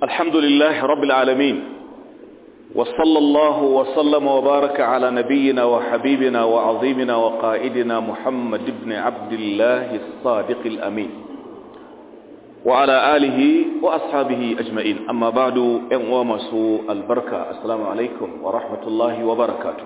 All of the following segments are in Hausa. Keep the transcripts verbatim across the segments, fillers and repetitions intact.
الحمد لله رب العالمين وصلى الله وسلم وبارك على نبينا وحبيبنا وعظيمنا وقائدنا محمد بن عبد الله الصادق الأمين وعلى آله وأصحابه أجمعين أما بعد أنوام سوء البركة السلام عليكم ورحمة الله وبركاته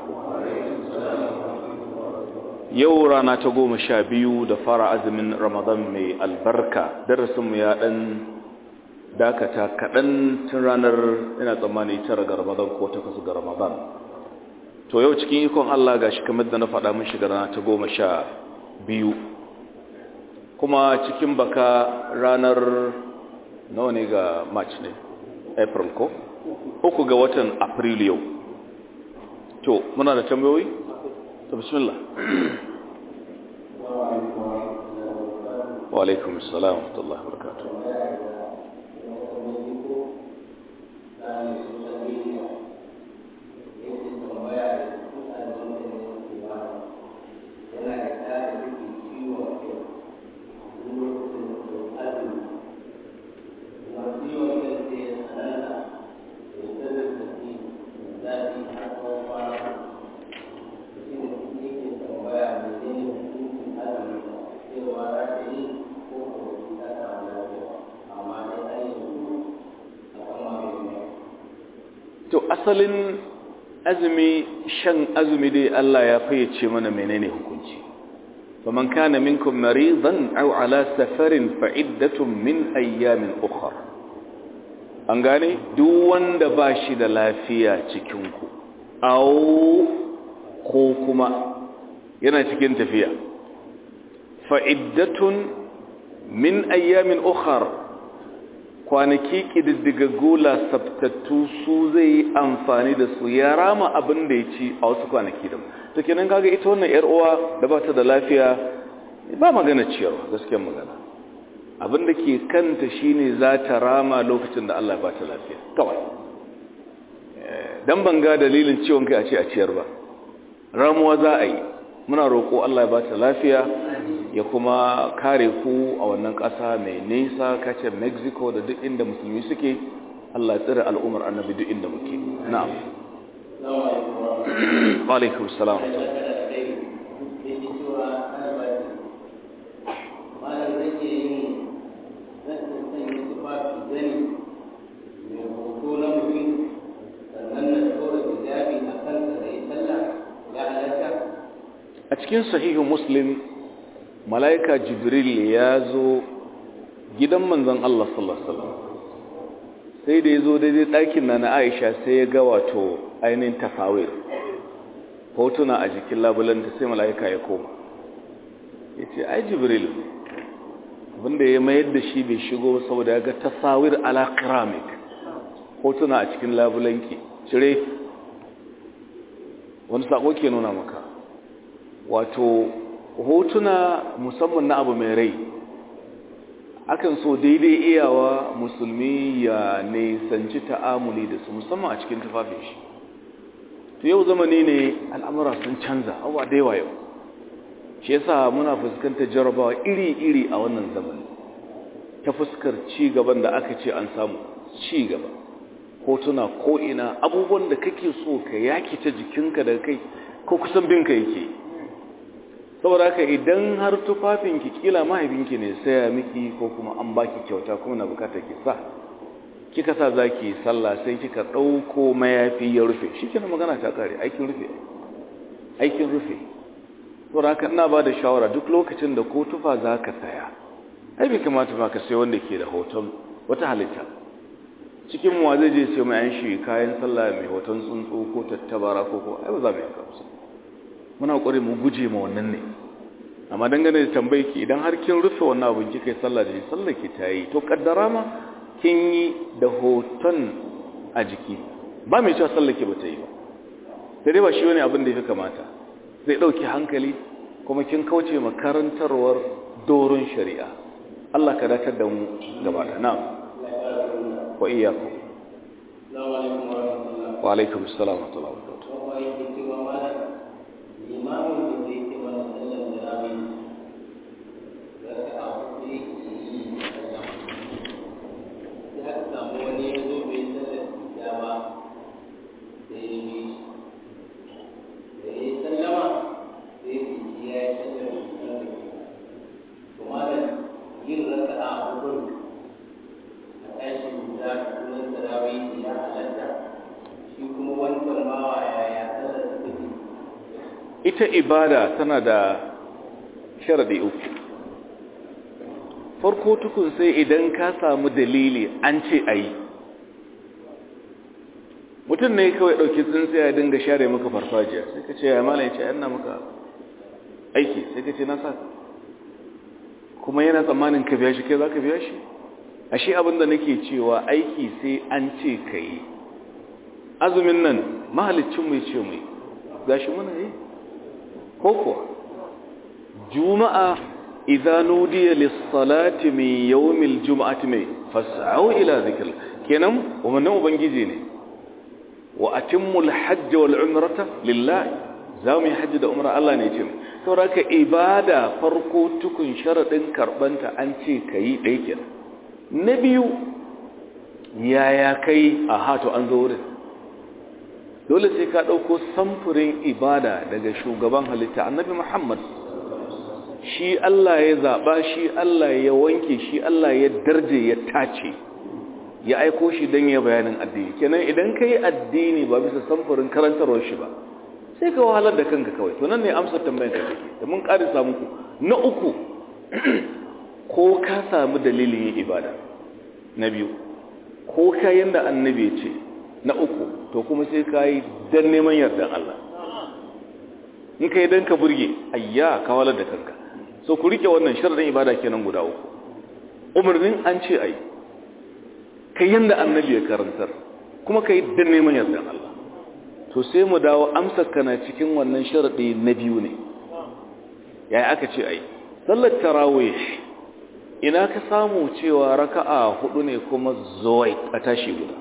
يورانا تقوم شابيو دفار عزم رمضان من البركة درسم يا أن dakata kaɗan tun ranar ina tsammani tara ga Ramadan ko takwas ga Ramadan to yau cikin ikon Allah gashi kamar da na faɗa mun shiga rana ta goma sha biyu kuma cikin baka ranar nawa ne ga March ne April ko uku ga watan April yau to muna da tambayoyi to bismillah wa alaikum assalam wa rahmatullahi wa barakatuh asalin azumi shan azumi dai Allah ya fayyace mana menene hukunci faman kana minkum maridan aw ala safarin fa iddatun min ayyamin ukhra an gane duk wanda ba shi da lafiya cikin ku aw ko kuma yana cikin tafiya fa iddatun min ayyamin ukhra kwanaki ƙididdigaggu lasabtattu su zai yi amfani da su ya rama abin da ya ci a wasu kwanaki da to kenan kaga ita wannan yar uwa da ba ta da lafiya ba magana ciyarwa gaskiyar magana abin da ke kanta shine za ta rama lokacin da Allah ba ta lafiya kawai dan banga dalilin ciwon kai a ce a ciyar ba ramuwa za a yi muna roƙo Allah ya ba ta lafiya ya kuma kare ku a wannan ƙasa mai nisa kace Mexico da duk inda musulmi suke Allah ya tsare al'ummar annabi duk inda muke na'am wa alaikum salam a cikin sahihu muslim malaika jibril ya zo gidan manzon Allah sallallahu alaihi wasallam sai da yazo daidai ɗakin na Aisha sai ya ga wato ainihin tasawir hotuna a jikin labulanta sai malaika ya koma yace ai jibril abinda ya mayar da shi bai shigo saboda ya ga tasawir ala keramik hotuna a cikin labulanki cire wani sako ke nuna maka wato hotuna musamman na abu mai rai akan so daidai iyawa musulmi ya nisanci ta'amuli da su musamman a cikin tufafin shi to yau zamani ne al'amura sun canza abuwa da yawa yau shi yasa muna fuskantar jarabawa iri-iri a wannan zamani ta fuskar ci gaban da aka ce an samu ci gaba hotuna ko ina abubuwan da kake so ka yaki ta jikinka da kai ko kusan binka yake saboda haka idan har tufafinki kila mahaifinki ne saya miki ko kuma an baki kyauta kuma na bukatar ki sa kika sa zaki sallah sai kika dauko mayafi ya rufe shikenan magana ta kare aikin rufe aikin rufe saboda haka ina bada shawara duk lokacin da ko tufa zaka saya ai bai kamata ba ka sai wanda ke da hoton wata halitta cikin mu zai je sai mai an shi kayan sallah mai hoton tsuntsu ko tattabara ko ko ai ba za mu yi kamsa muna ƙware mu guje ma wannan ne amma dangane da tambayki idan har kin rufe wannan abin kika yi sallah da shi sallah ki ta yi to kaddara ma kin yi da hoton a jiki ba mai cewa sallah ki ba ta yi ba sai dai ba shi wani abin da ya fi kamata zai ɗauki hankali kuma kin kauce ma karantarwar doron shari'a Allah ka datar da mu gaba da na'am wa iyyakum wa alaikum assalam wa rahmatullahi wa barakatuh imamun da zai ce mana sallar tarawih da ka a hudu ya samu wani ita ibada tana da sharadi uku. Farko tukun sai idan ka samu dalili an ce ayi. Mutum ne kawai dauki tsintsiya ya dinga share maka farfajiya sai ka ce ya malai ce ina maka aiki sai ka ce na sa kuma yana tsammanin ka biya shi kai zaka biya shi. Ashe abinda nake cewa aiki sai an ce kai. Azumin nan mahalicin mai ce mai gashi muna yi ko kuwa juma'a idza nudiya lis-salati min yawmil jum'ati mai fas'au ila dhikr kenan wannan ubangiji ne wa atimmul hajj wal umrata lillah zamu hajji da umra Allah ne ce saboda ibada farko tukun sharadin karbanta an ce kai dai kenan na biyu yaya kai a hato an zo wurin dole sai ka ɗauko samfurin ibada daga shugaban halitta annabi Muhammad shi Allah ya zaɓa shi Allah ya wanke shi Allah ya darje ya tace ya aiko shi don ya bayanin addini kenan idan ka yi addini ba bisa samfurin karantarwar shi ba sai ka wahalar da kanka kawai to nan ne amsar tambayar ka take da mun ƙari samu ku na uku ko ka samu dalilin yin ibada na biyu ko ka yanda annabi ce na uku to kuma sai ka yi don neman yardan Allah in ka yi don ka burge ayya ka walar da kanka so ku rike wannan sharadin ibada kenan guda uku umarnin an ce ai kai yanda annabi ya karantar kuma ka yi don neman yardan Allah to sai mu dawo amsar kana cikin wannan sharadi na biyu ne yayi aka ce ai sallar tarawih ina ka samu cewa raka'a hudu ne kuma zuwai a tashi guda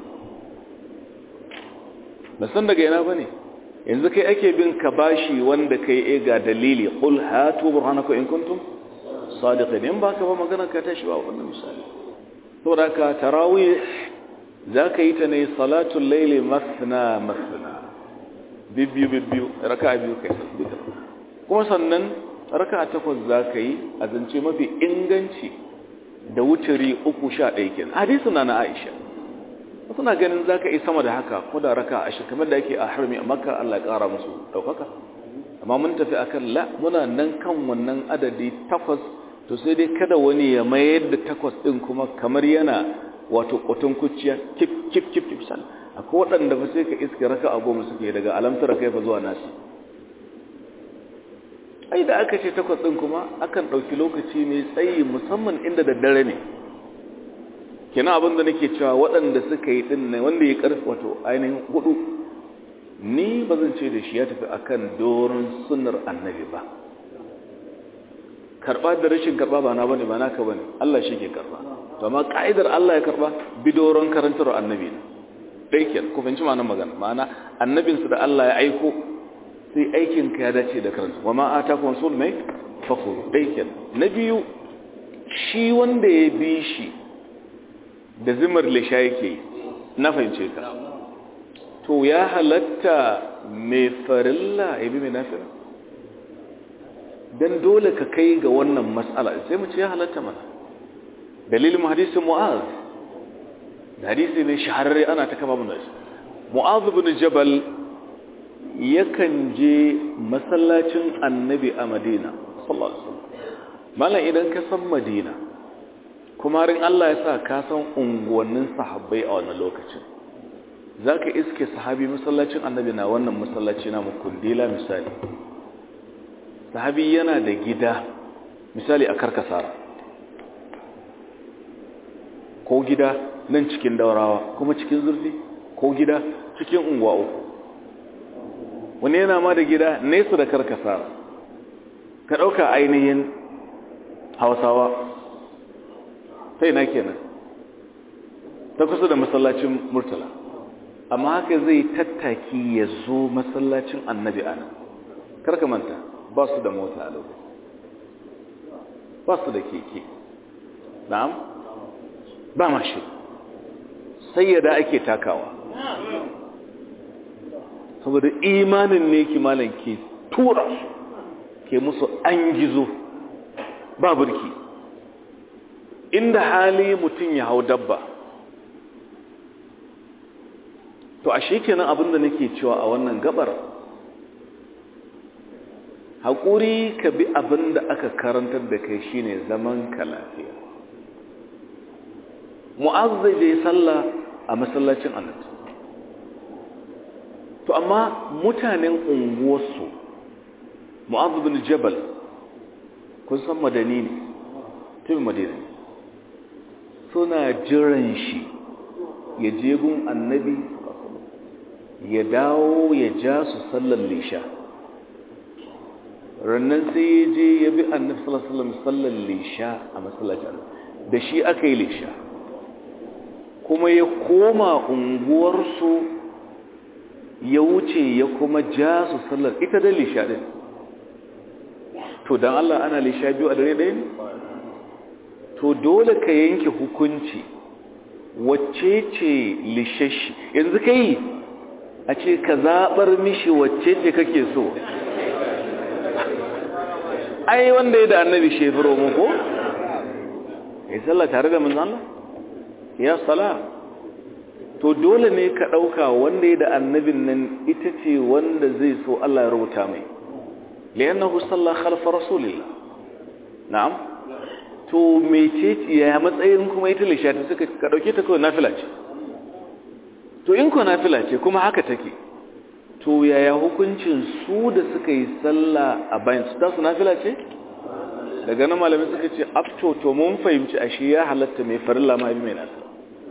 ba san daga ina bane yanzu kai ake bin ka bashi wanda kai e ga dalili qul hatu burhanakum in kuntum sadiqin in baka ba magana ka tashi ba wannan misali saboda ka tarawih zaka yi ta ne salatul layli masna masna bibbiyu bibbiyu raka'a biyu kai kuma sannan raka'a takwas zaka yi a zance mafi inganci da wuturi uku sha ɗaya kenan hadisin na Aisha suna ganin za ka yi sama da haka ko da raka a shi kamar da yake a harmi a makka Allah ya ƙara musu ɗaukaka amma mun tafi a kan la muna nan kan wannan adadi takwas to sai dai kada wani ya mayar da takwas ɗin kuma kamar yana wato ƙotun kuciya kif kif kif kif sal akwai waɗanda ba sai ka iska raka a goma suke daga alamtar kai fa zuwa nasi ai da aka ce takwas ɗin kuma akan ɗauki lokaci mai tsayi musamman inda daddare ne kina abinda nake cewa waɗanda suka yi din ne wanda ya karfi wato ainihin hudu ni bazan ce da shi ya tafi akan doron sunnar annabi ba karba da rashin karba ba na bane ba naka bane Allah shi ke karba to amma kaidar Allah ya karba bi doron karantar annabi ne dai kenan ku fahimci ma'anar magana ma'ana annabin su da Allah ya aiko sai aikin ka ya dace da karanta wa ma atakum rasul mai fakhur dai kenan na biyu shi wanda ya bi shi da zimar lisha yake na fahimce ka to ya halatta mai farilla ya bi mai nafila dan dole ka kai ga wannan mas'ala sai mu ce ya halatta mana dalilin hadisin mu'az da hadisi ne shahararre ana ta kama mun shi mu'az ibn jabal yakan je masallacin annabi a Madina sallallahu alaihi wasallam mallan idan ka san Madina kuma rin Allah ya sa ka san unguwannin sahabbai a wannan lokacin zaka iske sahabi masallacin annabi na wannan masallaci na mukundila misali sahabi yana da gida misali a Karkasara ko gida nan cikin Daurawa kuma cikin Zurfi ko gida cikin unguwa uku wani yana ma da gida nesa da Karkasara ka dauka ainihin Hausawa sai na kenan ta kusa da masallacin Murtala amma haka zai tattaki ya zo masallacin annabi ana karka manta ba su da mota a lokacin ba su da keke na'am ba mashi sai yada ake takawa saboda imanin ne kimanin ke tura ke musu an gizo ba burki inda hali mutum ya hau dabba to a shekenan abinda nake cewa a wannan gabar haƙuri ka bi abin da aka karantar da kai shine zaman ka lafiya. Mu'az zai je sallah a masallacin Annabi, to amma mutanen unguwarsu Mu'az bin Jabal kun san madani ne, tun madina suna jiran shi ya je gun Annabi ya dawo ya ja su sallar lisha. Rannan sai ya je ya bi Annabi sallallahu alaihi wasallam sallar lisha a masallacin da shi aka yi lisha, kuma ya koma unguwarsu ya wuce ya kuma ja su sallar ita da lisha din. To dan Allah ana lisha biyu a dare ɗaya ne? To dole ka yanke hukunci wacce ce lishashi. Yanzu kai a ce ka zaɓar mishi wacce ce kake so. Ai wanda ya da Annabi shefiro mu ko? Ya sallah tare da manzon Allah? Ya sala. To dole ne ka ɗauka wanda ya da Annabin nan ita ce wanda zai so Allah ya rubuta mai. Li'annahu salla khalfa rasulillah. Na'am. To mecece ya matsayin kuma ita lisha ta suka ka dauke ta kawai nafila ce. To in ko nafila ce kuma haka take. To yaya hukuncin su da suka yi sallah a bayan su tasu nafila ce? Daga nan malamai suka ce afto to mun fahimci ashe ya halatta mai farilla ma bi mai nafila.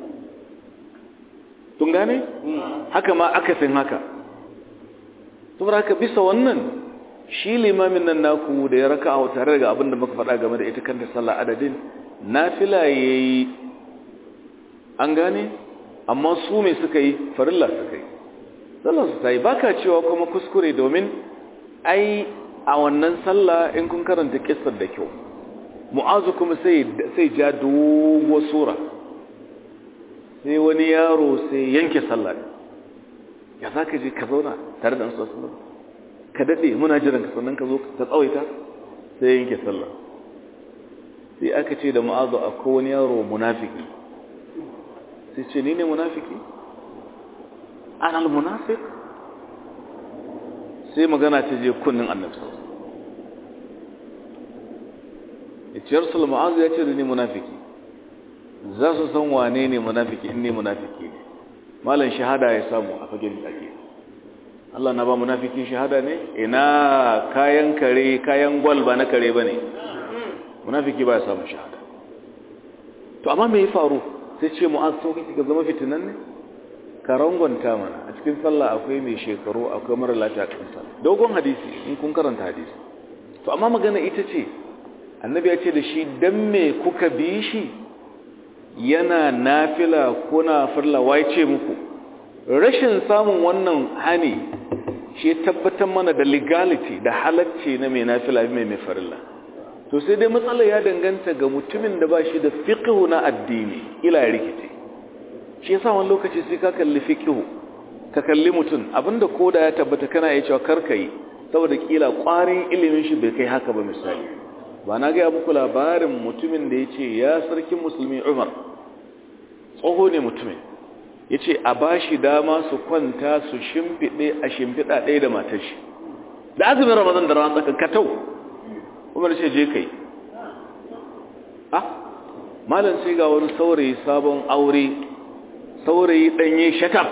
Tun gane? Haka ma akasin haka. Saboda haka bisa wannan shi limamin nan naku da ya raka a tare daga abin da muka faɗa game da ita kanta sallah adadin nafila yayi, an gane, amma su me suka yi farilla suka yi sallah su tayi. Baka cewa kuma kuskure, domin ai a wannan sallah in kun karanta kissar da kyau Mu'azu kuma sai sai ja dogo sura, sai wani yaro sai yanke sallah. Ya zaka je ka zauna tare da annabi sallallahu ka daɗe muna jiran ka sannan ka zo ka tsawaita, sai yanke sallah. Sai aka ce da Mu'azu akwai wani yaro munafiki, sai ce ni ne munafiki? Ana al-munafiq? Sai magana ta je kunnin Annabi sallallahu alaihi wasallam. Ya ce Rasul Mu'azu ya ce da ni munafiki. Za su san wane ne munafiki in ne munafiki ne. Malan shahada ya samu a fagen ake. Allah na ba munafiki shahada ne? Ina kayan kare, kayan gwal ba na kare ba ne. Munafiki ba ya samu shahada. To amma me ya faru? Sai ce Mu'az so kike ga zama fitinan ne? Ka rangonta mana. A cikin sallah akwai mai shekaru, akwai mara lafiya kan sallah. Dogon hadisi in kun karanta hadisi. To amma magana ita ce Annabi ya ce da shi dan me kuka bi shi? Yana nafila kuna farla, wai ce muku? Rashin samun wannan hani shi ya tabbatar mana da legality da halacci na mai nafila mai mai farilla. To sai dai matsala ya danganta ga mutumin da ba shi da fiqhu na addini, ila ya rikice. Shi yasa wani lokaci sai ka kalli fiqhu, ka kalli mutum abinda koda ya tabbata kana iya cewa karka yi saboda kila ƙwarin ilimin shi bai kai haka ba. Misali, ba na ga muku labarin mutumin da yace ya sarkin musulmi Umar, tsoho ne mutumin, ya ce a ba shi dama su kwanta su shimfiɗe a shimfiɗa ɗaya da matar shi da azumin Ramadan da ranar tsakan katau. Umar ce je kai. Ah, malam sai ga wani saurayi sabon aure, saurayi ɗanye shakaf,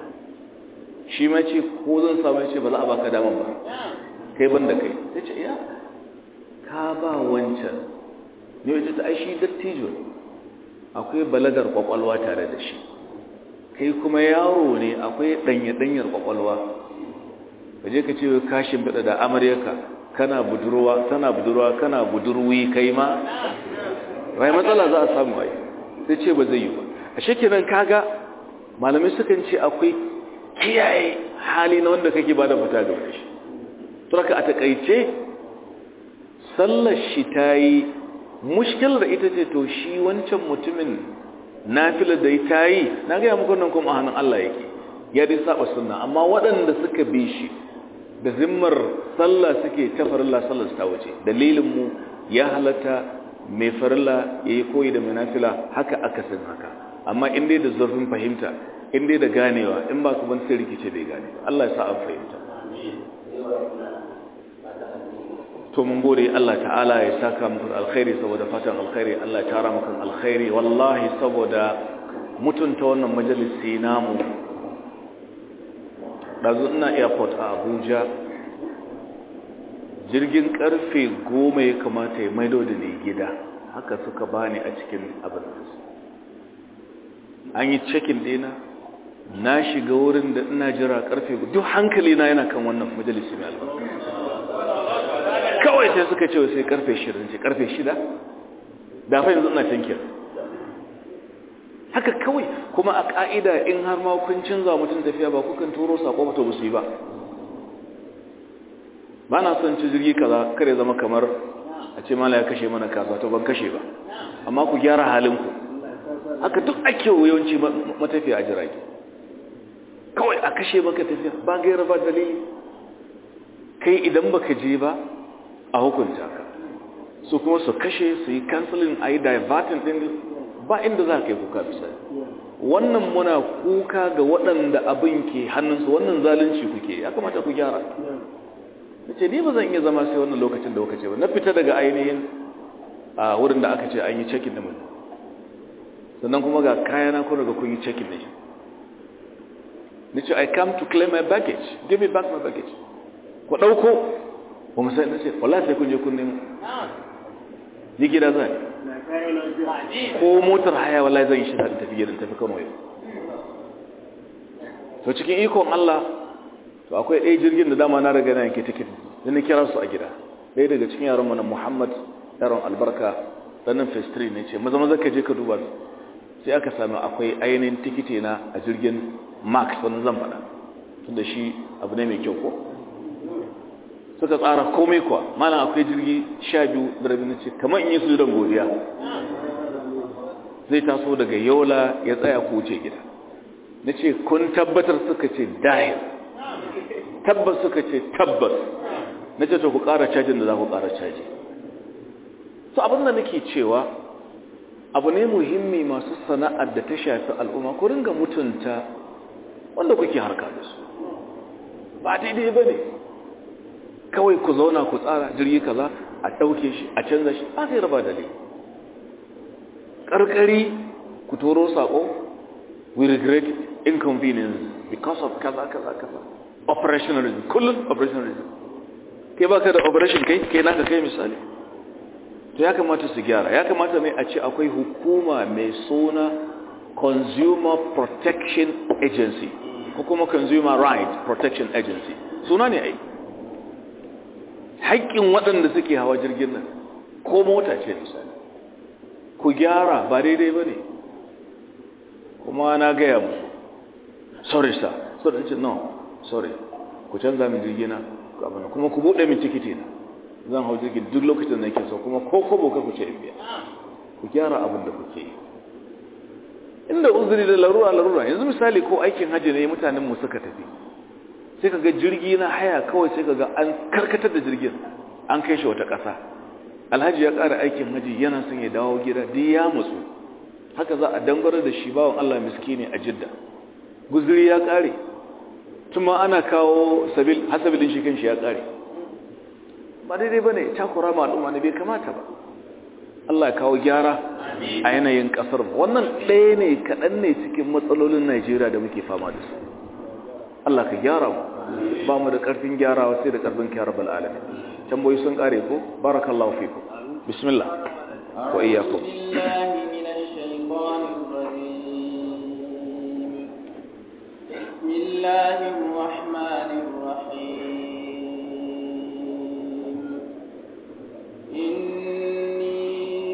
shi ma ce ko zan samu, ya ce ba za a baka daman ba, kai ban da kai. Ya ce ya ka ba wancan ne, wace ta aishi dattijo, akwai balagar kwakwalwa tare da shi, kai kuma yaro ne akwai danye-danyar kwakwalwa. ka je ka ce kashin bada da amaryarka kana budurwa tana budurwa kana budurwi kai ma, wai matsala za a samu ai. sai ce ba zai yi ba. a shekinan kaga malamai sukan ce akwai kiyaye hali na wanda kake bada fita ga shi. to haka a takaice sallar shi tayi, mushkilar ita ce to shi wancan mutumin nafilar da ta yi, na gaya muku nan kuma a hannun Allah yake, ya dai saba sunna. Amma waɗanda suka bi shi da zimmar sallah suke ta farilla, sallar ta wuce. Dalilin mu ya halatta mai farilla yayi koyi da mai nafila, haka aka san haka. Amma in dai da zurfin fahimta, in dai da ganewa, in ba ku ban sai rikice da gane. Allah ya sa an fahimta. to mun gode Allah ta'ala ya saka muku alkhairi saboda fatan alkhairi Allah ya tara muku alkhairi wallahi saboda mutunta wannan majalisi namu dazu ina airport a Abuja jirgin karfe goma ya kamata ya maido da ni gida haka suka bani a cikin abin an yi check-in dina na shiga wurin da ina jira karfe duk hankali na yana kan wannan majalisi mai albarka kawai sai suka ce sai karfe shida ce karfe shida da fa yanzu ina tinkir haka kawai kuma a ka'ida in har ma kun canza mutum tafiya ba kukan turo sako ba to ba su yi ba ba na son ci jirgi kaza kare zama kamar a ce mala ya kashe mana kaza to ban kashe ba amma ku gyara halinku haka duk ake yawanci matafiya a jirage kawai a kashe maka tafiya ba gaira ba dalili kai idan baka je ba a hukunta ka su kuma su kashe su yi cancelling a yi diverting din ba inda za ka yi kuka bisa wannan muna kuka ga waɗanda abin ke hannunsu wannan zalunci kuke ya kamata ku gyara na ce ni ba zan iya zama sai wannan lokacin da kuka ce ba na fita daga ainihin a wurin da aka ce an yi check-in da mutum sannan kuma ga kayana kun daga kun yi check-in da shi na ce I come to claim my baggage give me back my baggage ku ɗauko ba mu sai na ce wallahi sai kun je kun nemo ni gida zai ko motar haya wallahi zan yi shi da tafi gidan tafi Kano yau to cikin ikon Allah to akwai ɗaya jirgin da dama na riga na yanke tiket da na kira su a gida ɗaya daga cikin yaran mana Muhammad yaron albarka ɗanin festri ne ce maza maza ka je ka duba sai aka sami akwai ainihin tikiti na a jirgin max wani zan faɗa tunda shi abu ne mai kyau ko suka tsara komai kuwa malam akwai jirgi sha biyu da rabin ce kamar in yi su don godiya zai taso daga yola ya tsaya ko wuce gida na ce kun tabbatar suka ce dahil tabbas suka ce tabbas na ce to ku ƙara cajin da za ku ƙara caji so abin da nake cewa abu ne muhimmi masu sana'ar da ta shafi al'umma ku ringa mutunta wanda kuke harka da su ba daidai ba ne kawai ku zauna ku tsara jirgi kaza a ɗauke shi a canza shi ba sai raba dalili ƙarƙari ku toro saƙo we regret inconvenience because of kaza kaza kaza operationalism kullum operationalism kai baka da operation kai kai naka kai misali to ya kamata su gyara ya kamata ne a ce akwai hukuma mai suna Consumer Protection Agency ko kuma Consumer Rights Protection Agency suna ne ai haƙƙin waɗanda suke hawa jirgin nan ko mota ce misali ku gyara ba daidai ba ne kuma na gaya musu sorry sir so da ce no sorry ku canza min jirgina kuma ku buɗe min tikiti na zan hau jirgin duk lokacin da yake so kuma ko kobo ka ku ce biya ku gyara abin da kuke yi inda uzuri da larura larura yanzu misali ko aikin hajji ne mutanen mu suka tafi sai kaga jirgi na haya kawai sai kaga an karkatar da jirgin an kai shi wata ƙasa alhaji ya ƙara aikin haji yana son ya dawo gida duk ya mutsu haka za a dangwara da shi bawon Allah miskini a Jidda guzuri ya ƙare tuma ana kawo sabil hasabilin shi kanshi ya ƙare ba daidai bane takura ma al'umma ne bai kamata ba Allah ya kawo gyara a yanayin kasar mu wannan ɗaya ne kaɗan ne cikin matsalolin Najeriya da muke fama da su Allah ka gyara mu ba mu da ƙarfin gyarawa sai da ƙarfin kyara bal alamin tamboyi sun ƙare ko barakallahu fikum bismillah wa iyyakum bismillahir rahmanir rahim inni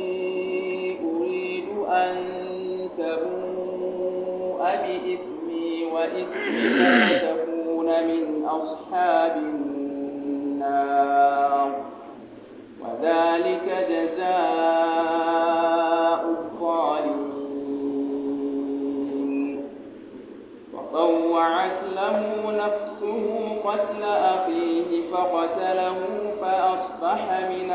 uridu an tabu'a bi ithmi wa ithmika takuna min ashabin nar wa dhalika jazaa'u الظالمين طوعت له نفسه قتل أخيه فقتله فأصبح من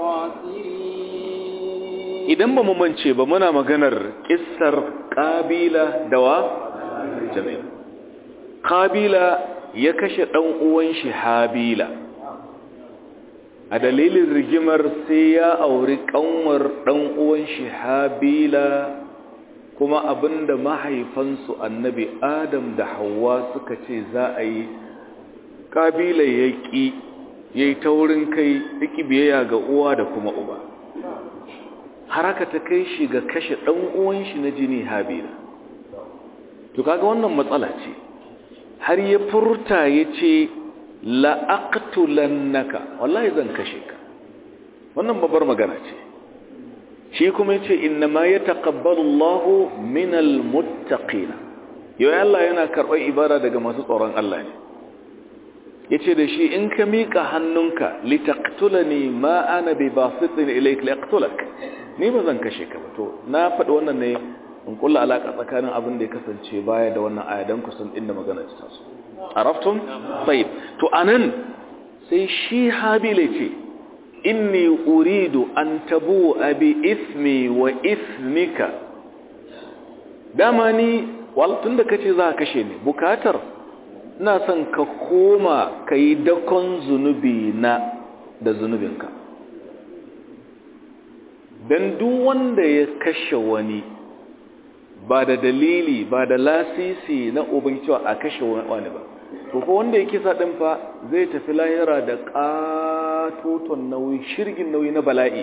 الخاسرين idan ba mu mance ba muna maganar kissar Qabila dawa jami'a Qabila ya kashe dan uwan shi Habila a dalilin rigimar sai ya auri kanwar dan uwan shi Habila, kuma abinda mahaifansu annabi Adam da Hawwa suka ce za a yi, Kabila yaki yayi taurin kai, yaki biyayya ga uwa da kuma uba, haraka ta kai shi ga kashe dan uwan shi na jini Habila. To kaga wannan matsala ce, har ya furta yace la'aqtulannaka, wallahi zan kashe ka. Wannan babbar magana ce. Shi kuma yace innama yataqabbalu Allahu minal muttaqin. Yau Allah yana karɓar ibada daga masu tsoron Allah ne. Yace da shi in ka mika hannunka litaqtulani ma ana bi basitin ilayka liaqtulak. Ni ba zan kashe ka ba. To na faɗi wannan ne in kulla alaka tsakanin abin da ya kasance baya da wannan aya dan kusan inda magana ta taso. Araftum? Tayyib. To anan sai shi Habila ce inni uridu an tabu abi ismi wa ismika. Dama ni wal tunda kace za ka kashe ni, bukatar ina son ka koma kai dakon zunubi na da zunubinka. Dan duk wanda ya kashe wani ba da dalili ba da lasisi na ubin cewa a kashe wani ba, to ko wanda yake sa din fa zai tafi lahira da katoton nauyi, shirgin nauyi na bala'i.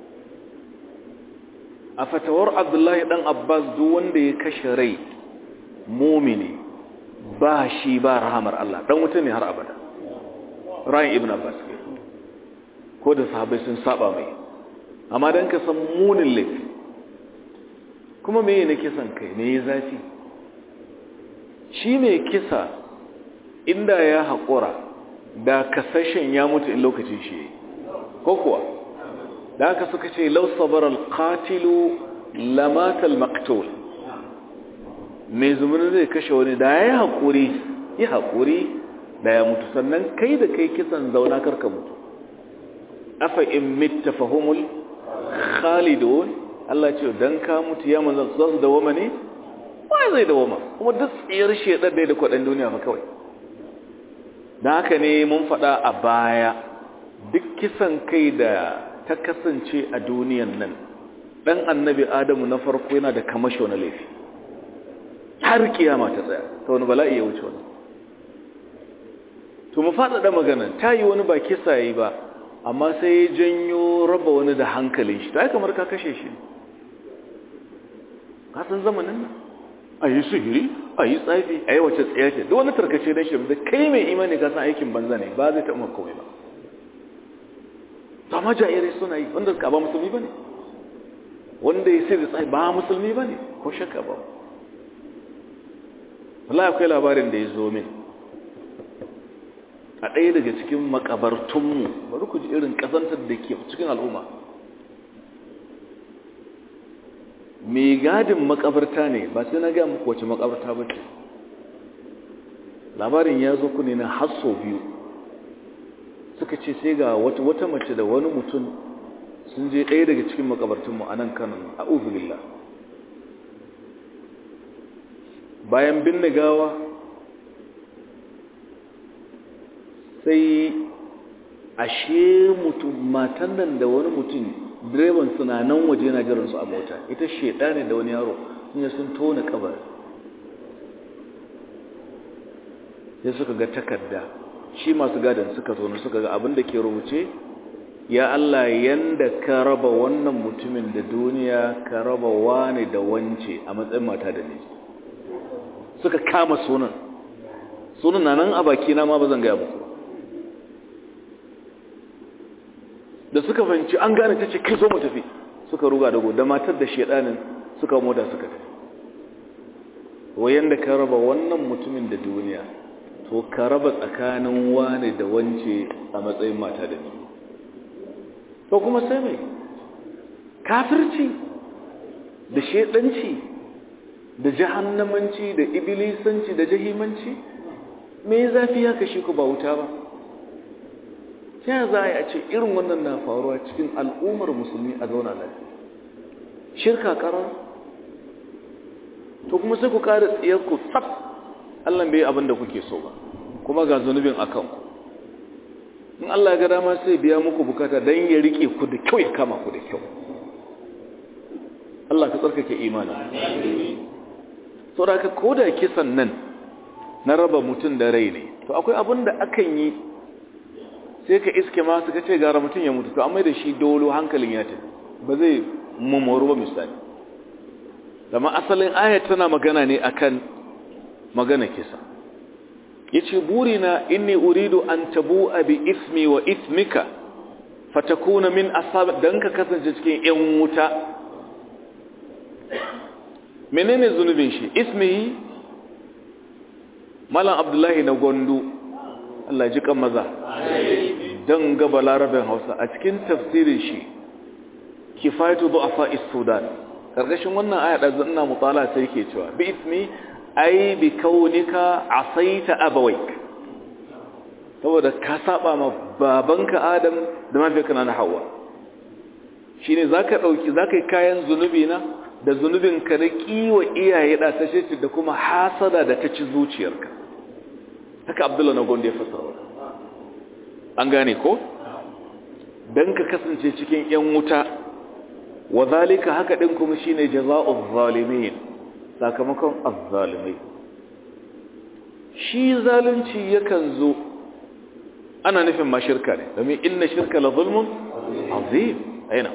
A fatawar Abdullahi dan Abbas duk wanda ya kashe rai mumini ba shi ba rahamar Allah, dan wuta ne har abada. Ra'ayin Ibn Abbas ko da sahabbai sun saba mai, amma dan ka san munin laifi. Kuma me ne kisan kai, me ya zafi? Shi mai kisa inda ya haƙura da kasashen ya mutu in lokacin shi ko kuwa da aka suka ce law sabara al-qatilu lamata al-maqtul. Mai zumunin zai kashe wani da ya haƙuri ya haƙuri da ya mutu, sannan kai da kai kisan zauna karka mutu. Afa in mitta fahumul khalidun. Allah ce dan ka mutu ya manzan su dawoma ne? Wai zai dawoma, kuma duk tsiyar shedar da kwaɗan duniya fa kawai. Da haka ne mun faɗa a baya, duk kisan kai da ta kasance a duniyan nan, ɗan annabi Adamu na farko yana da kamasho na laifi. Har kiyama ta tsaya, ta wani bala'i ya wuce wani. To mu faɗaɗa magana, ta yi wani ba kisa yi ba, amma sai ya janyo raba wani da hankalin shi, ta yi kamar ka kashe shi. Ka san zamanin nan? A yi sihiri, a yi tsafi, a yi wace tsaye ce, da wani tarkace don shi da kai mai imani ka san aikin banza ne, ba zai taɓa komai ba. Sama jairai suna yi, wanda ka ba musulmi ba ne, wanda ya sai da tsafi ba musulmi ba ne, ko shakka ba. Allah akwai labarin da ya zo min a ɗaya daga cikin makabartunmu, bari ku ji irin ƙazantar da ke cikin al'umma. Mai gadin makabarta ne, ba sai na ga muku wace makabarta ba ce. Labarin ya zo ku ne na hasso biyu. Suka ce sai ga wata wata mace da wani mutum sun je ɗaya daga cikin makabartunmu a nan Kano, a'udhu billah. Bayan binne gawa sai ashe mutum matan nan da wani mutum direban suna nan waje yana jiran su a mota, ita sheda ne da wani yaro sun sun tona kabar. Sai suka ga takarda, shi masu gadan suka zo suka ga abin da ke rubuce, ya Allah yanda ka raba wannan mutumin da duniya ka raba wani da wance a matsayin mata da miji. Suka kama sunan sunan na nan a baki na ma ba zan gaya muku. Da suka fahimci an gane ta ce kai zo mu tafi, suka ruga da da matar da shedanin suka moda suka tafi. Wayan da ka raba wannan mutumin da duniya, to ka raba tsakanin wani da wance a matsayin mata da miji. To kuma sai mai kafirci da shedanci da jahannamanci da ibilisanci da jahimanci, me zafi ya kashi ku ba wuta ba? Ta za a ce irin wannan na faruwa cikin al'ummar musulmi a zauna lafiya? Shirka karar? To kuma sai ku kare tsiyarku tsaf, Allah bai abin da kuke so ba, kuma ga zunubin a kanku. in Allah ya ga dama sai biya muku bukata dan ya rike ku da kyau ya kama ku da kyau. Allah ka tsarkake imani. Saboda ka koda kisan nan na raba mutum da rai ne, to akwai abin da akan yi sai ka iske ma suka ce gara mutum ya mutu, to amma da shi dolo hankalin ya tafi ba zai mummoru ba misali. Dama asalin ayat tana magana ne akan magana kisa. Yace burina inni uridu an tabu'a bi ismi wa ismika fatakuna min ashab, dan ka kasance cikin yan wuta. Menene zunubin shi? Ismihi Malam Abdullahi na Gondo, Allah ji kan maza, dan gaba larabin Hausa a cikin tafsirin shi Kifayatu Du'afa Sudan, karkashin wannan aya da ina mutala sai yake cewa bi ismi ai bi kaunika asaita abawaik, saboda ka saba ma babanka Adam da mafiyanka na Hawwa. Shine zaka dauki zaka yi kayan zunubi na da zunubin ka na kiwa iyaye da ta shi da kuma hasada da ta ci zuciyarka. Haka Abdullah na Gondo ya fasara. An gane ko? Dan ka kasance cikin yan wuta. Wa zalika haka din kuma shine jazaa'uz zalimin, sakamakon azzalimai. Shi zalunci yakan zo ana nufin ma shirka ne, domin inna shirka la zulmun azim. Aina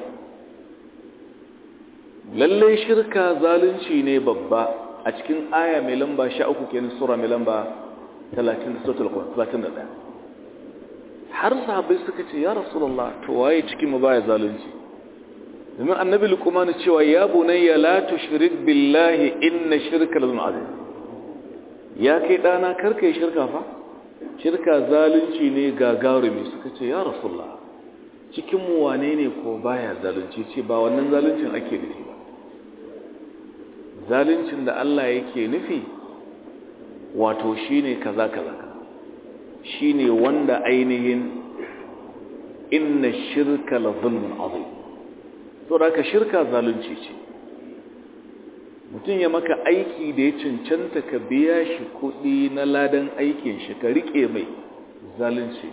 lalle shirka zalunci ne babba a cikin aya mai lamba sha uku kenan sura mai lamba talatin suratul Qur'an talatin da ɗaya. Har sahabbai suka ce ya Rasulullah to waye cikin mu baya zalunci? domin annabi Luqman cewa ya bunayya la tushrik billahi inna shirka la zulmun azim. Ya kai dana karkai shirka fa? Shirka zalunci ne gagarumi. Suka ce ya Rasulullah cikin mu wane ne ko baya zalunci? Ce ba wannan zaluncin ake nufi ba. Zaluncin da Allah yake nufi wato shine kaza kaza shine wanda ainihin inna shirka la zulmun azim. To da ka shirka zalunci ce. Mutum ya maka aiki da ya cancanta ka biya shi kuɗi na ladan aikin shi ka rike mai zalunci.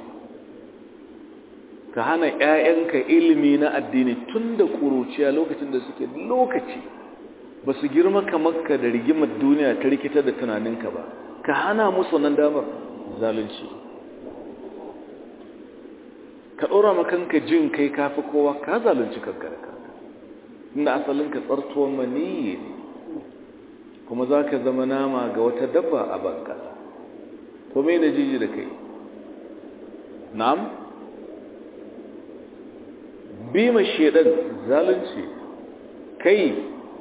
Ka hana ƴaƴanka ilimi na addini tun da ƙuruciya lokacin da suke lokaci ba su girma kamar ka da rigimar duniya ta rikita da tunaninka ba, ka hana musu nan damar zalunci. Ka ɗora makanka jin kai kafi kowa, ka zalunci kanka da kanka, inda asalinka tsartuwar maniyyi ne, kuma za ka zama nama ga wata dabba a banka. To mai da jiji da kai? Na'am? Bima shedan zalunci. Kai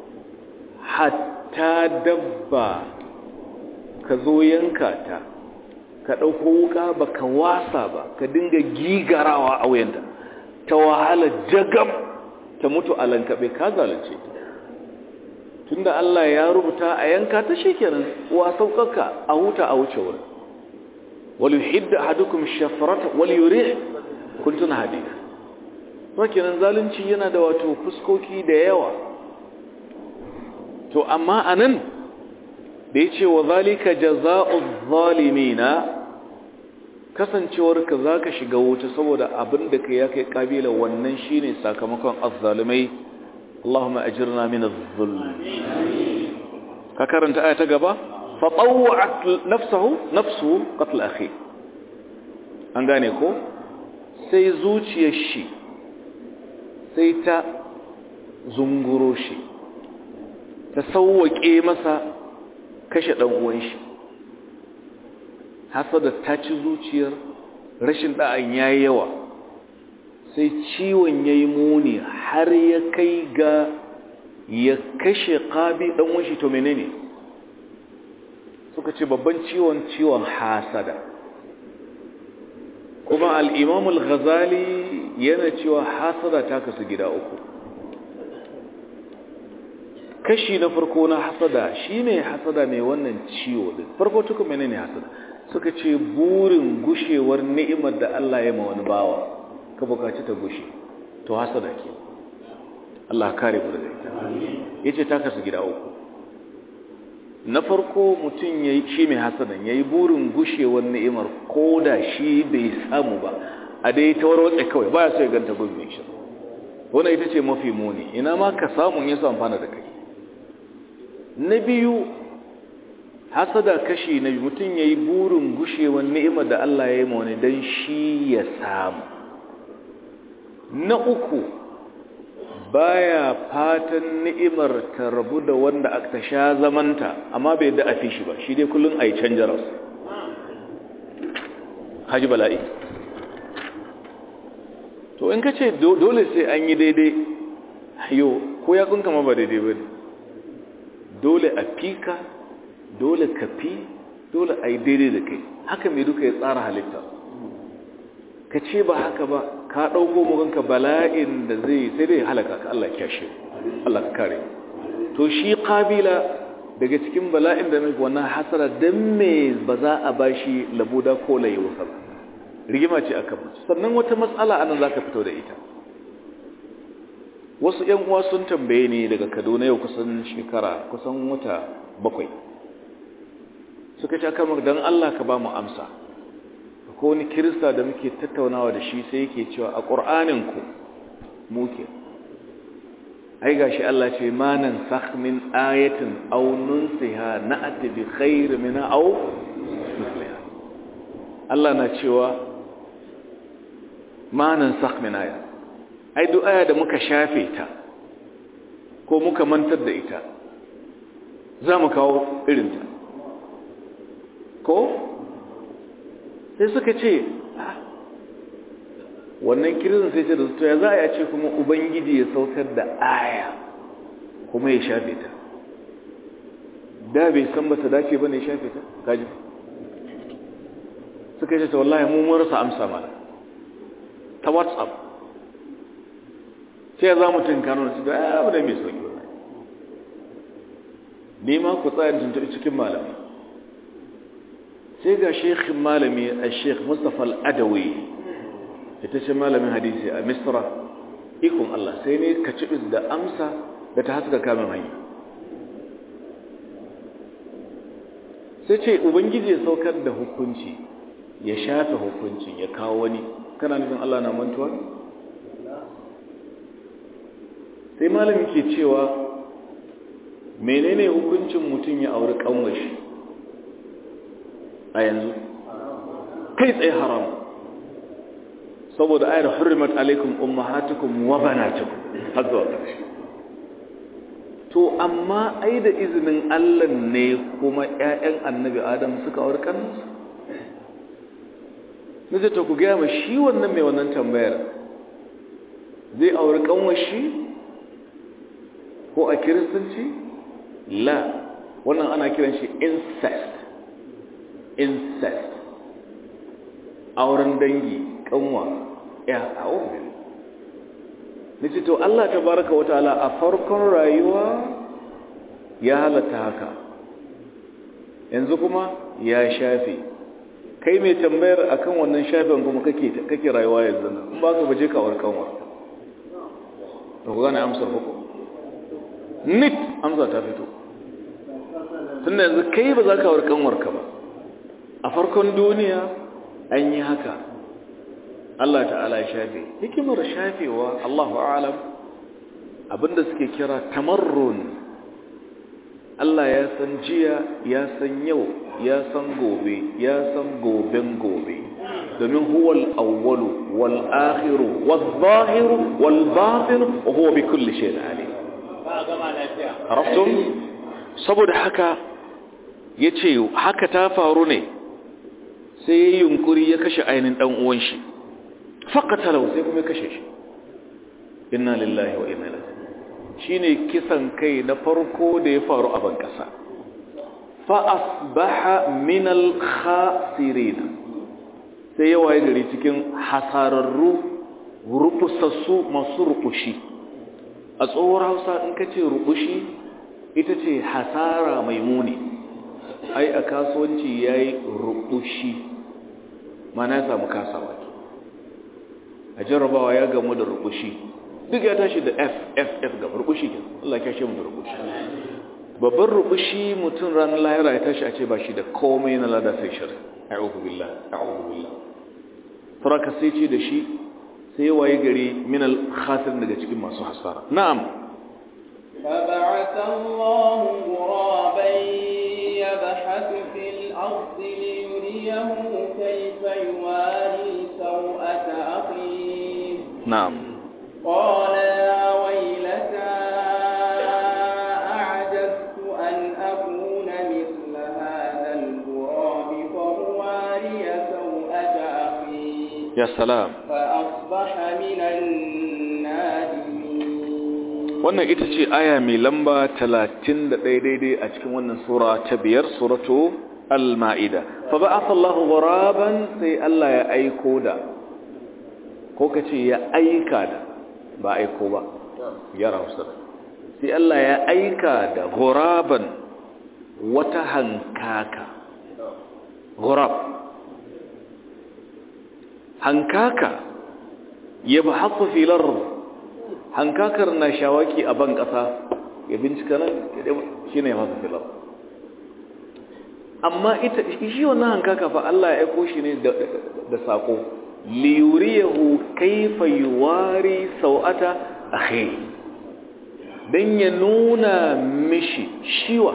hatta dabba ka zo yanka ta, ka ɗauko wuka ba ka wasa ba, ka dinga gigarawa a wuyanta, ta wahala jagam ta mutu a lankaɓe, ka zalunce ta. Tunda Allah ya rubuta a yanka ta shi kenan, wa sauƙaƙa a huta a wuce wurin. Wal yuhidda ahadukum shafrata wal yurih kuntuna hadith. To kenan zalunci yana da wato fuskoki da yawa. To amma anan da yace wa zalika jazaa'uz zalimina, kasancewarka zaka shiga wuta saboda abin da kai ya kai kabila, wannan shine sakamakon azzalimai. Allahumma ajirna min az-zulm. Ka karanta aya ta gaba, fa tawwa'at nafsuhu nafsuhu qatl akhi. An gane ko? Sai zuciyar shi sai ta zunguro shi, ta sauwaƙe masa kashe ɗan uwan shi. Hasada ta ci zuciyar, rashin da'an yayi yawa, sai ciwon yayi muni har ya kai ga ya kashe Qabil ɗan uwan shi. To menene? Suka ce babban ciwon ciwon hasada. Kuma al-Imam al-Ghazali yana cewa hasada ta kasu gida uku. Kashi na farko na hasada shine hasada mai wannan ciwo din. Farko tuku menene hasada? Suka ce burin gushewar ni'imar da Allah ya ma wani bawa, ka bukaci ta gushe, to hasada ke. Allah kare mu daga ita. Yace ta kasu gida uku. Na farko mutum yayi shi mai hasadan yayi burin gushewar ni'imar koda shi bai samu ba, a dai ta warwatse kawai baya so ya ganta gurbin shi wannan ita ce mafi muni ina ma ka samu ya samu amfana da kai na biyu hasada kashi na mutum yayi burin gushewar ni'imar da Allah ya yi ma wani dan shi ya samu na uku baya fatan ni'imar ta rabu da wanda aka sha zamanta amma bai da afi shi ba shi dai kullun ai canja rasu haji bala'i to in kace dole sai an yi daidai yo ko ya kunka ma ba daidai bane dole a fika dole ka fi dole ai daidai da kai haka mai duka ya tsara halitta ka ce ba haka ba ka ɗauko muganka bala'in da zai sai dai halaka ka Allah kyashe Allah ka kare to shi kabila daga cikin bala'in da mai wannan hasara dan me ba za a bashi labuda ko layewa ba rigima ce aka ba sannan wata matsala anan zaka fito da ita wasu ƴan uwa sun tambaye ni daga Kaduna yau kusan shekara kusan wata bakwai suka ce aka maka dan Allah ka ba mu amsa ko wani kirista da muke tattaunawa da shi sai yake cewa a ƙur'aninku muke ai gashi Allah ce ma nan sakh min ayatin aw nunsiha na'ti bi khairin minha aw mithliha Allah na cewa ma nan sakh min aya ai duk aya da muka shafe ta ko muka mantar da ita za mu kawo irinta ko sai suka ce wannan kirizin sai ce da su ya za a ce kuma ubangiji ya saukar da aya kuma ya shafe ta da bai san ba ta dace ba ne ya shafe ta kaji suka ce ta wallahi mu mun rasa amsa mana ta whatsapp sai za mu tunkano da su da ya abu da mai sauki wannan ne ma ku tsayin tuntuɓi cikin malami sai ga shekhin malami a shekh mustapha al'adawi ita ce malamin hadisi a misra ikon Allah sai ne ka cibis da amsa da ta haska kamun hanyar sai ce ubangiji ya saukar da hukunci ya shafe hukuncin ya kawo wani kana nufin Allah na mantuwa sai malamin ke cewa menene hukuncin mutum ya auri kanwashi a yanzu kai tsaye haram saboda ayar hurrimat alaikum ummahatukum wa banatukum har zuwa ƙarshe to amma ai da izinin Allah ne kuma ƴaƴan annabi Adam suka aure kansu nace to ku ga ma shi wannan mai wannan tambayar zai aure kanwashi ko a kiristanci la wannan ana kiran shi incest incest auren dangi kanwa ya aure nace to Allah tabaraka wa ta'ala a farkon rayuwa ya halatta haka yanzu kuma ya shafe kai mai tambayar akan wannan shafin kuma kake kake rayuwa yanzu in ba ka baje ka aure kanwa to gane amsar ko nit amsa ta fito tunda yanzu kai ba za ka aure kanwarka ba a farkon duniya an yi haka Allah ta'ala ya shafe hikimar shafewa Allahu a'lam abinda suke kira tamarrun Allah ya san jiya ya san yau ya san gobe ya san goben gobe domin huwal awwalu wal akhiru wal zahiru wal batin wa huwa bi kulli shay'in alim ba gama lafiya araftum saboda haka yace haka ta faru ne sai ya yunkuri ya kashe ainin dan uwan shi faqatalahu sai kuma ya kashe shi inna lillahi wa inna ilaihi shine kisan kai na farko da ya faru a ban kasa fa asbaha min al khasirin sai ya waye gari cikin hasararru rufusassu masu rukushi a tsohuwar Hausa in kace rukushi ita ce hasara mai muni ai a kasuwanci yayi rukushi mana ya samu kasawa a jarrabawa ya gamu da rukushi duk ya tashi da f f f ga rukushi Allah ya kashe mu da rukushi babban rukushi mutum ranar lahira ya tashi a ce ba shi da komai na lada sai shirka a'udhu billah a'udhu billah faraka sai ce da shi sai waye gari min al-khasir daga cikin masu hasara na'am فبعث الله غرابا يبحث في الأرض ليريه كيف يواري سوءة أخيه نعم قال يا ويلتى أعجزت أن أكون مثل هذا الغراب فأواري سوءة أخي يا سلام فأصبح من النادمين. wannan ita ce aya mai lamba talatin da ɗaya daidai a cikin wannan sura ta biyar suratu al-ma'ida. fa ba'atha Allahu ghuraban sai Allah ya aiko da ko kace ya aika da ba aiko ba ya rausa sai Allah ya aika da ghuraban wata hankaka ghurab hankaka yabhathu fil ard hankakar na shawaki a ban kasa ya bincika nan shine yabhathu fil ard amma ita shi wannan hankaka fa Allah ya aiko shi ne da da sako liyuriyahu kaifa yuwari sau'ata akhi dan ya nuna mishi shiwa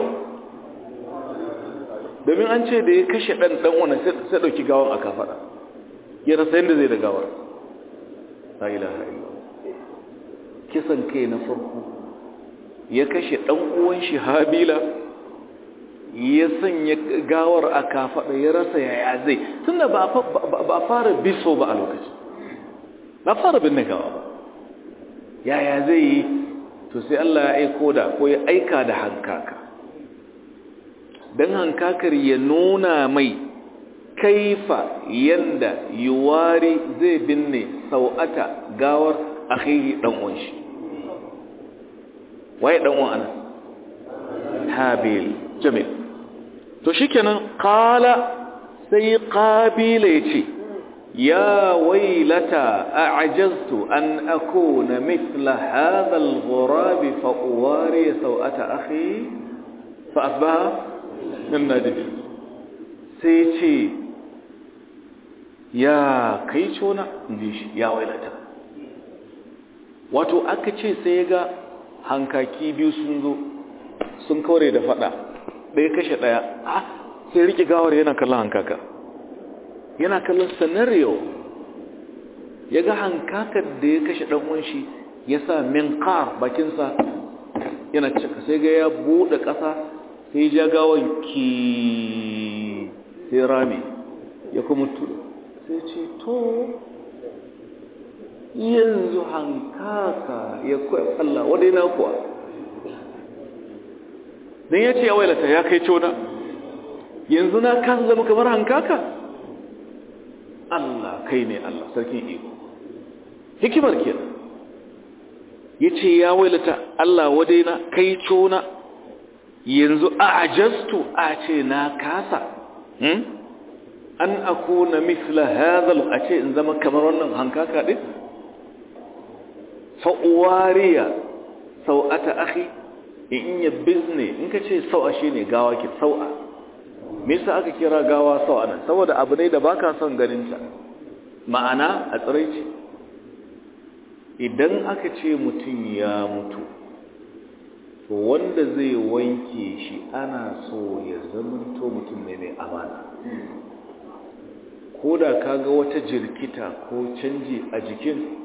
domin an ce da ya kashe dan dan wannan sai dauki gawan aka fada ya rasa yanda zai da gawar la ilaha illallah kisan kai na farko ya kashe dan uwan shi Habila ya sanya gawar a kafaɗa ya rasa yaya zai tunda ba ba fara biso ba a lokaci ba fara binne gawa ba yaya zai yi to sai Allah ya aiko da ko ya aika da hankaka dan hankakar ya nuna mai kaifa yanda yuwari zai binne sau'ata gawar akhihi dan uwan shi waye dan uwan ana Habil jamil to shikenan qala sai qabila yace ya waylata a'jaztu an akuna mithla hadha al-ghurab fa uwari sawata akhi fa asbaha min nadib sai ce ya kai cona inji shi ya waylata wato aka ce sai ga hankaki biyu sun zo sun kaure da fada ɗaya kashe ɗaya ah sai rike gawar yana kallon hankaka yana kallon scenario ya ga hankakar da ya kashe ɗan uwan shi ya sa minqar bakinsa yana cika sai ga ya buɗe ƙasa sai ja gawan ki sai rami ya kuma tudu sai ce to yanzu hankaka ya koya Allah wadai na kuwa dan yace ya wailata ya kai cona yanzu na kan zama kamar hankaka Allah kai ne Allah sarkin iko hikimar kenan yace ya wailata Allah wadai na kai cona yanzu a'jastu a ce na kasa hmm an akuna mithla hadha a ce in zama kamar wannan hankaka din fa uwariya sau'ata akhi in ya bizne in ka ce sau'a shine gawa ki sau'a me yasa aka kira gawa sau'a nan saboda abu ne da baka son ganin ta ma'ana a tsiraici idan aka ce mutum ya mutu to wanda zai wanke shi ana so ya zamanto mutum ne mai amana ko da kaga wata jirkita ko canji a jikin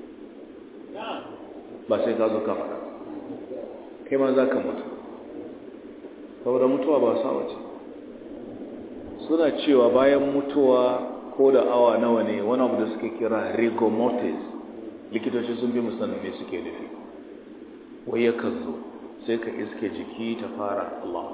ba sai ka zo ka faɗa kai ma za ka mutu saboda mutuwa ba sa wace suna cewa bayan mutuwa ko da awa nawa ne wani abu da suke kira rigor mortis likitoci sun bi musamman me suke nufi wai yakan zo sai ka iske jiki ta fara Allah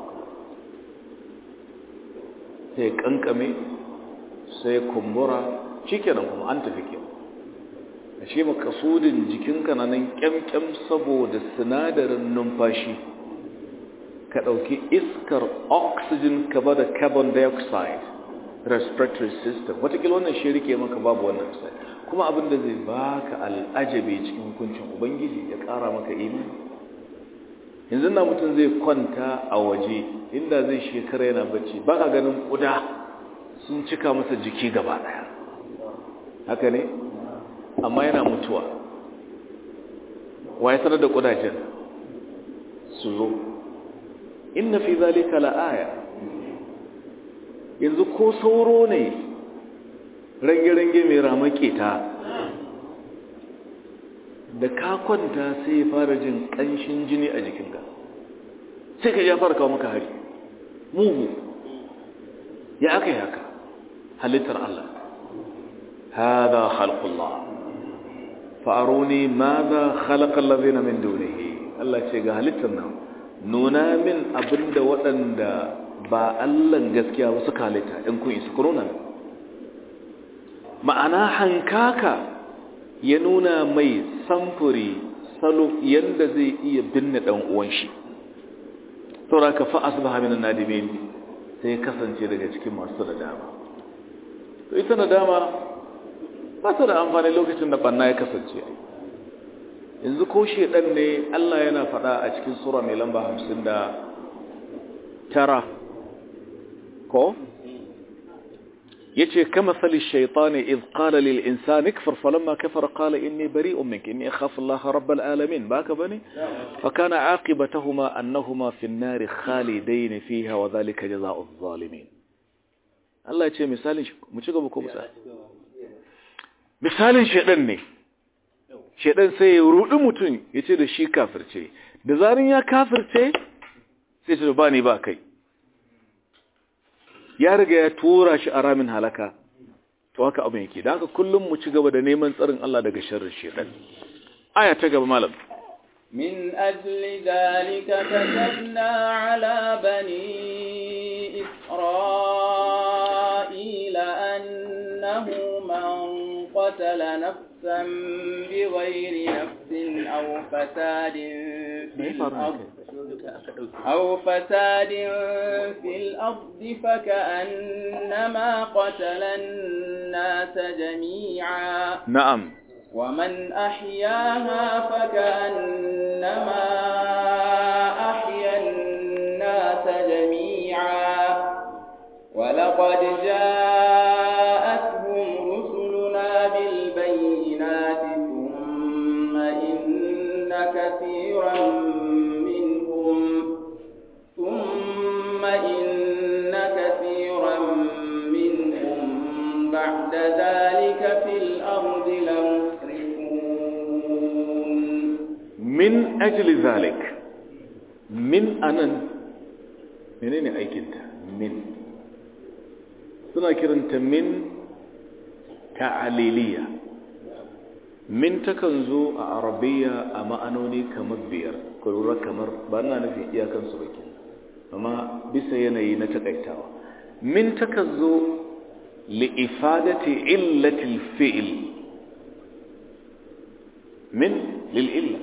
sai kankame sai kumbura shikenan kuma an tafi kenan ashe makasudin jikinka na nan kyamkyam saboda sinadarin numfashi ka ɗauki iskar oxygen ka ba da carbon dioxide respiratory system watakila wannan shi rike maka babu wannan sai kuma abin da zai baka al'ajabi cikin hukuncin ubangiji ya ƙara maka imani yanzu na mutum zai kwanta a waje inda zai shekara yana bacci baka ganin kuda sun cika masa jiki gaba daya haka ne amma yana mutuwa waye sanar da kudajen su zo inna fi zalika la'aya yanzu ko sauro ne range-range mai ramake ta da ka kwanta sai ya fara jin ƙanshin jini a jikinka sai ka ya fara kawo maka hari mugu ya aka yi haka halittar Allah hada khalqullah fa'aruni madha khalaqa allazina min dunihi Allah ce ga halittar nan nuna min abinda waɗanda ba Allahn gaskiya ba suka halitta in kun isa corona ma'ana hankaka ya nuna mai samfuri salo yanda zai iya binne dan uwan shi saboda ka fa asbaha minan nadimin sai kasance daga cikin masu nadama to ita nadama ba ta da amfani lokacin da banna ya kasance yanzu ko shedan ne Allah yana faɗa a cikin sura mai lamba hamsin da tara ko yace kama sali shaytani id qala lil insani kfar falamma kafara qala inni bari'un minka inni akhafu Allah rabbal alamin baka bane fa kana aqibatuhuma annahuma fi an-nar khalidain fiha wa dhalika jazaa'u adh-dhalimin Allah yace misalin mu ci gaba ko musa misalin shedan ne shedan sai ya rudi mutun yace da shi kafirce da zarin ya kafirce sai ce ba ni ba kai ya riga ya tura shi a ramin halaka to haka abin yake da haka kullum mu ci gaba da neman tsarin Allah daga sharrin shedan aya ta gaba malam min ajli dhalika katabna ala bani isra'ila annahu man qatala nafsan bighayri nafsin aw fasadin fil ardh أو فساد في الأرض فكأنما قتل الناس جميعا نعم ومن أحياها فكأنما أحيا الناس جميعا ولقد جاءتهم رسلنا بالبينات ثم إن كثيرا ثم إن كثيرا منهم بعد ذلك في الأرض لمسرفون من أجل ذلك من أنن منين أيكنت من سنة كرنت من تعليلية min takan zo a arabiya a ma'anoni kamar biyar kurura kamar ba na nufi iyakansu ba ke amma bisa yanayi na takaitawa min takan zo li'ifadati illatil fi'il min lil'illa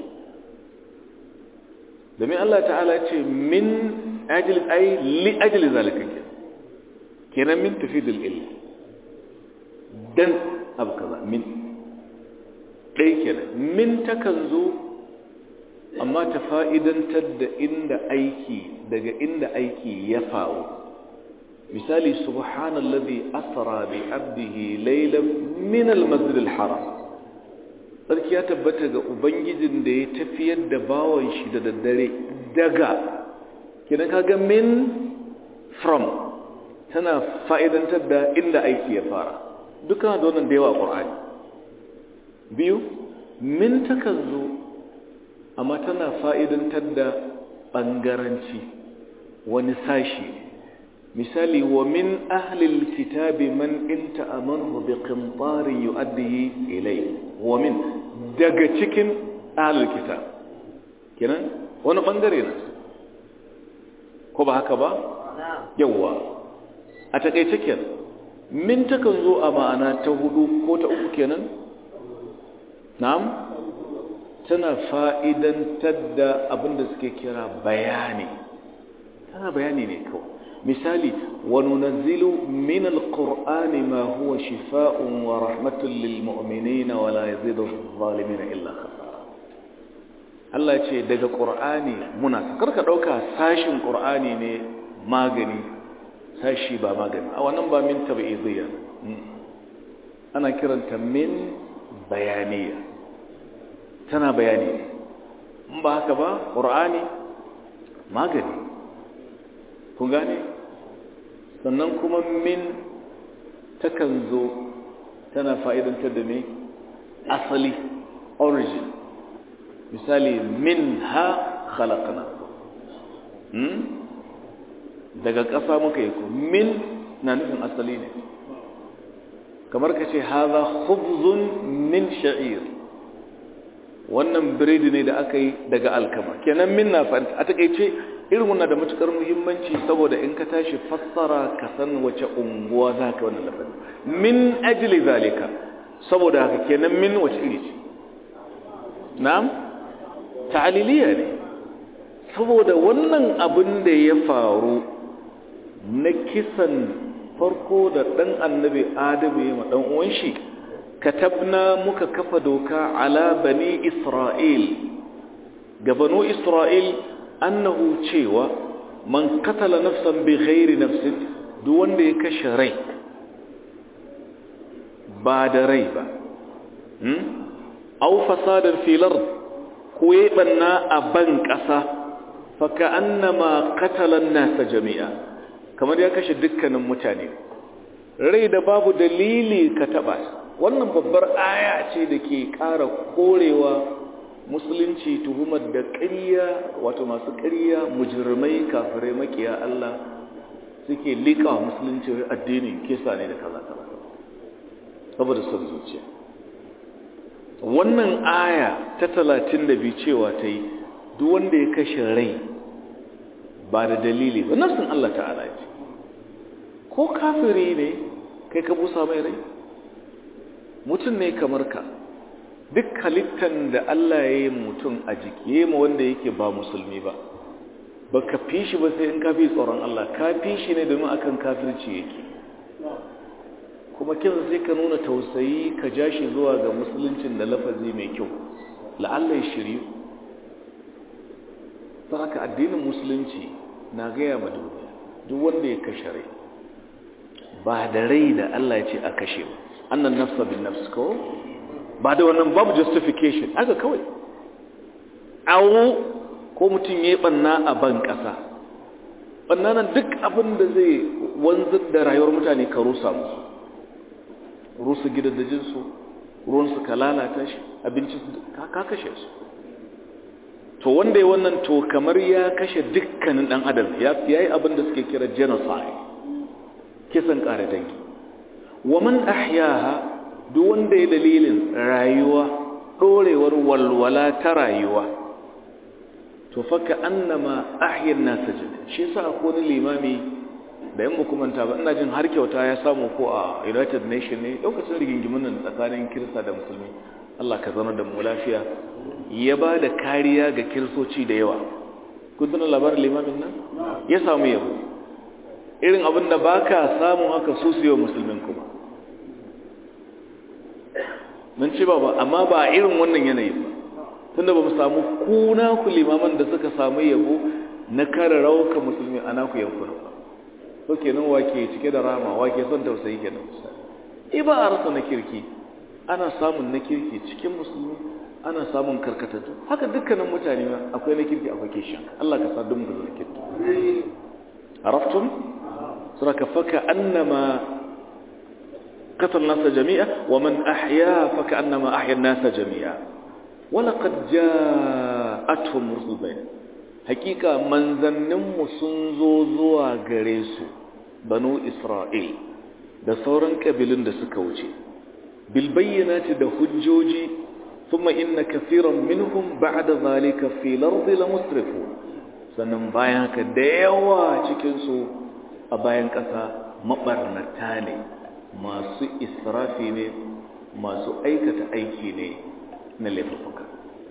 domin Allah ta'ala ce min ajli ay li ajli zalika kenan min tufidul illa dan abu kaza min ɗaya kenan min takan zo amma ta fa'idantar da inda aiki daga inda aiki ya faru misali subhanallazi asra bi abdihi laylan min almasjid alharam sarki ya tabbata ga ubangijin da ya tafiyar da bawon shi da daddare daga kenan kaga min from tana fa'idantar da inda aiki ya fara dukkan da wannan da yawa Qur'ani biyu min takan zo amma tana fa'idantar da bangaranci wani sashi misali wa min ahlil kitabi man in ta'amanhu bi qintarin yu'addihi ilayhi wa min daga cikin ahlul kitab kenan wani bangare ne ko ba haka ba yawa a takeice kenan min takan zo a ma'ana ta hudu ko ta uku kenan na'am tana fa'idantar da abinda suke kira bayani tana bayani ne kawai misali wa nunazzilu min alqur'ani ma huwa shifaa'un wa rahmatun lil mu'minina wa la yazidu adh-dhalimina illa khasara Allah ya ce daga qur'ani muna karka dauka sashin qur'ani ne magani sashi ba magani a wannan ba min tabi'idiyya ana kiranta min bayaniya, tana bayani. In ba haka ba ƙur'ani magani, kun gane? Sannan kuma min takan zo tana fa'idantar da me asali, origin. Misali, min ha khalaqna, hmm? daga ƙasa muka yi ku. Min na nufin asali ne, kamar ka ce haza khubzun min sha'ir, wannan biredi ne da aka yi daga alkama. Kenan min na fa'ida. A takaice irin wannan da matukar muhimmanci, saboda in ka tashi fassara ka san wace unguwa za ka wannan lafazi. Min ajli zalika, saboda haka kenan min wace iri ce? Na'am, ta'aliliya ne, saboda wannan abin da ya faru na kisan farko da ɗan annabi Adamu ya ma ɗan uwan shi, katabna muka kafa doka ala bani Isra'il, ga banu Isra'il, annahu cewa man katala nafsan bi ghairi nafsin, duk wanda ya kashe rai ba da rai ba, hmm? aw fasadar fil ard, ko ya banna a ban ƙasa, fa ka'annama qatala an-nasa jami'a, kamar ya kashe dukkanin mutane. Rai da babu dalili ka taba. Wannan babbar aya ce da ke ƙara korewa musulunci tuhumar da ƙarya, wato masu ƙarya, mujrimai, kafirai, makiya Allah suke liƙa musulunci addinin kisa ne da kaza kaza, saboda son zuciya. Wannan aya ta talatin da biyu cewa ta yi duk wanda ya kashe rai ba da dalili ba, nafsin Allah ta'ala ce. Ko kafiri ne kai ka busa mai rai, mutum ne kamar ka, duk halittan da Allah ya yi mutum a jiki ya yi ma wanda yake ba musulmi ba, ba ka fi shi ba sai in ka fi tsoron Allah, ka fi shi ne domin akan kafirci yake. Kuma kin sai ka nuna tausayi, ka ja shi zuwa ga musuluncin da lafazi mai kyau, la'alla ya shiryu. Ta haka addinin musulunci na gaya ma duniya duk wanda ya kashe rai ba da rai da Allah ya ce a kashe ba, annan nafsa bin nafs, ko ba da wannan babu justification, aka kawai awo ko mutum ya yi banna a ban ƙasa, banna nan duk abin da zai wanzar da rayuwar mutane ka rusa musu, rusa gidajensu, ruwansu ka lalata shi, abincin ka kashe su. To wanda ya wannan to kamar ya kashe dukkanin ɗan adam, ya yi abin da suke kira genocide, kisan ƙare dangi. Wa man ahyaha, duk wanda ya dalilin rayuwa, ɗorewar walwala ta rayuwa, to faka annama ahyan nasa jin. Shi yasa akwai wani limami da yan mukumanta ba, ina jin har kyauta ya samu ko a United Nation ne lokacin rigingimin nan tsakanin Kirista da Musulmi, Allah ka zama da mu lafiya, ya ba da kariya ga Kiristoci da yawa. Kun tuna labarin limamin nan? Ya samu yabo, irin abin da ba ka samu haka su su yi wa musulmin kuma. Mun ci ba ba, amma ba a irin wannan yanayi ba, tunda ba mu samu kuna ku limaman da suka samu yabo na kare rauka musulmi a naku yankuna ba. So kenan wake cike da rama, wake son tausayi kenan misali. I ba a rasa na kirki, ana samun na kirki cikin musulmi, ana samun karkatattu, haka dukkanin mutane ma akwai na kirki akwai kishin. Allah ka sa dum da kirki. Araftum? Suraka faka annama qatal nasa jami'a wa man ahya faka annama ahya an-nasa jami'a. Wa laqad ja'atuhum rusulun. Hakika manzanninmu sun zo zuwa gare su, banu Isra'il da sauran kabilun da suka wuce, bil bayyinati da hujjoji, thumma inna kathiran minhum ba'da zalika fil ardi lamusrifun. Sannan bayan haka da yawa cikin su a bayan kasa mabarnata ne, masu israfi ne, masu aikata aiki ne na laifuka.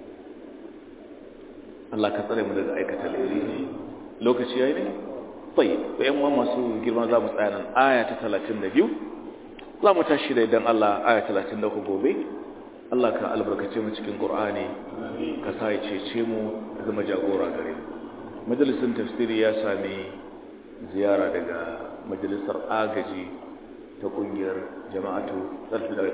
Allah ka tsare mu daga aikata laifi. Lokaci yayi ne? Tayyib. Bayan ma masu girma za mu tsaya nan aya ta talatin da biyu. Za mu tashi da idan Allah aya talatin da uku gobe. Allah ka albarkace mu cikin Qur'ani, ka sa ya cece mu zama jagora gare mu. Majalisin tafsiri ya sami ziyara daga majalisar agaji ta kungiyar jama'atu